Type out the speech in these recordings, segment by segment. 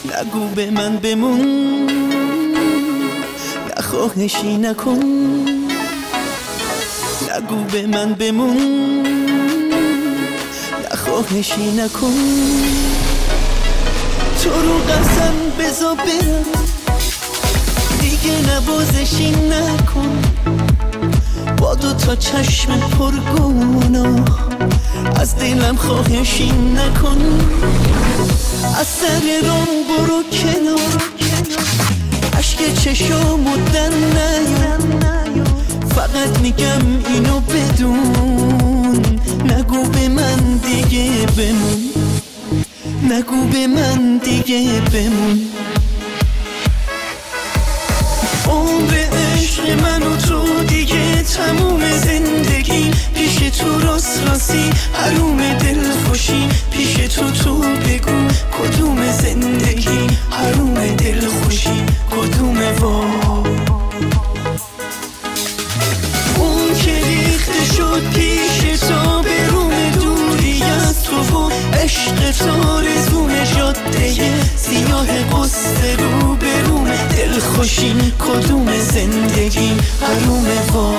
نگو به من بمون، نخواهشی نکن. نگو به من بمون، نخواهشی نکن. تو رو قسم بذار برم، دیگه نوازشی نکن. با دو تا چشم پرگناه از دلم خواهشی نکن. از سر راه برو کنار، عشق چشامو در نیا. فقط میگم اینو بدون، نگو به من دیگه بمون. نگو به من دیگه بمون. عمر عشق من و تو دیگه تموم. زندگی پیش تو راست راستی حروم دل خوشی. پیش تو بگو کدوم زندگی حروم دل خوشی کدومه. وا اون که ریخته شد پیش تو به روم دوری از تو و عشق تو رزوم جاده سیاه قصه رو به روم دل خوشی کدوم زندگی حرومه. وا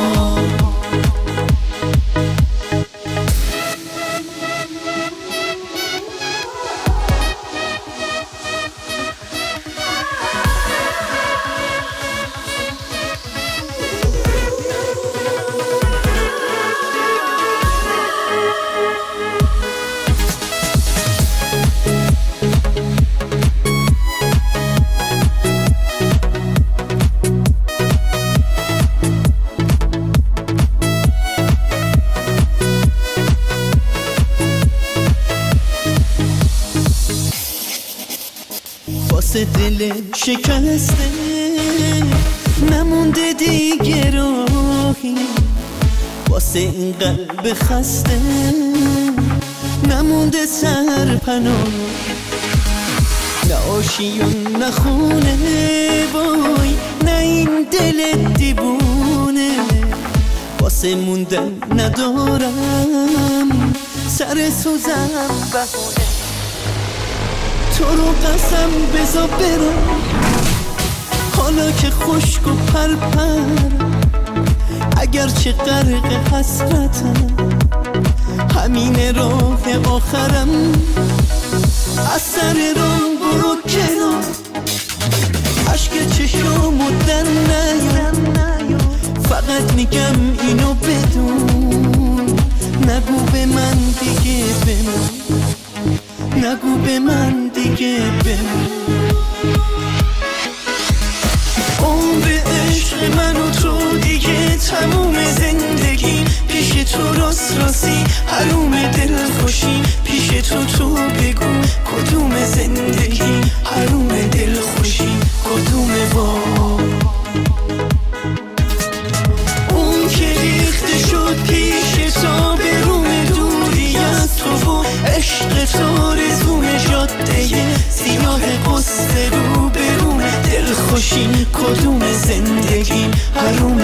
واسه دل شکسته نمونده دیگه راهی. واسه این قلب خسته نمونده سرپناه. نه آشیون نه خونه وای، نه این دل دیوونه. واسه موندن ندارم سر سوزم بهونه. تو رو قسم بذار برم، حالا که خشک و پرپر. اگرچه غرق حسرتم همین راه آخرم. از سر راه برو کنار، عشق چشامو در نیا. فقط میگم اینو بدون، نگو به من دیگه بمون. نگو به من دیگه بمون. عمر عشق من و تو دیگه تموم. زندگی پیش تو راست راستی حروم دل خوشی. پیش تو بگو کدوم زندگی حروم دل خوشی کدومه. وا اون که ریخته شد پیش تو به روم دوری از تو و عشق تو رزوم جاده سیاه قصه رو به روم دل خوشی کدوم زندگی حروم.